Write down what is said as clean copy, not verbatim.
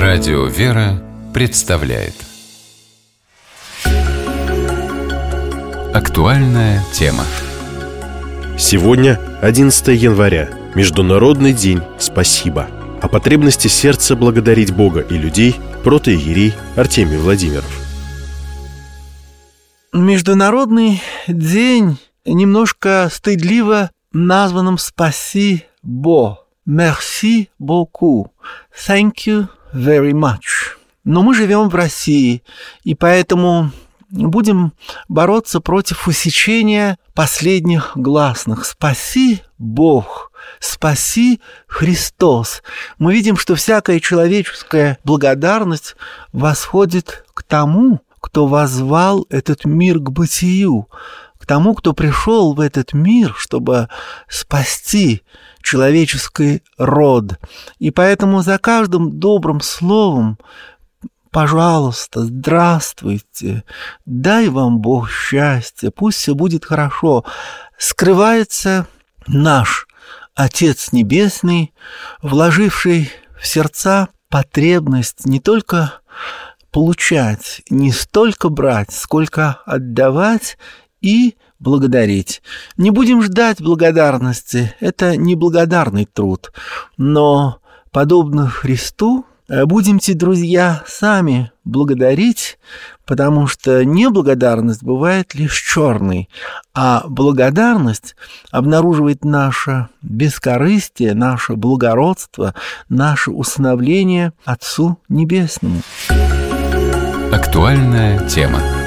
Радио «Вера» представляет актуальная тема. Сегодня 11 января, Международный день «Спасибо». О потребности сердца благодарить Бога и людей протоиерей Артемий Владимиров. Международный день немножко стыдливо названным «Спасибо». Merci beaucoup. Thank you very much. Но мы живем в России, и поэтому будем бороться против усечения последних гласных. Спаси Бог, спаси Христос. Мы видим, что всякая человеческая благодарность восходит к тому, кто воззвал этот мир к бытию, к тому, кто пришел в этот мир, чтобы спасти человеческий род. И поэтому за каждым добрым словом «пожалуйста, здравствуйте, дай вам Бог счастья, пусть все будет хорошо» скрывается наш Отец Небесный, вложивший в сердца потребность не только получать, не столько брать, сколько отдавать и благодарить. Не будем ждать благодарности, это неблагодарный труд, но, подобно Христу, будемте, друзья, сами благодарить, потому что неблагодарность бывает лишь черной, а благодарность обнаруживает наше бескорыстие, наше благородство, наше усыновление Отцу Небесному. Актуальная тема.